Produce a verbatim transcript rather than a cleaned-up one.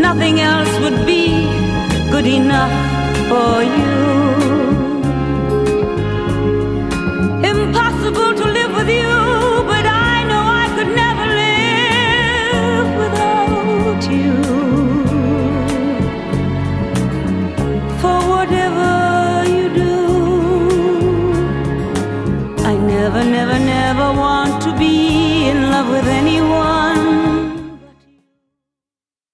nothing else would be good enough for you. Impossible to live with you, but I know I could never live without you. For whatever you do, I never, never, never want to be in love with anyone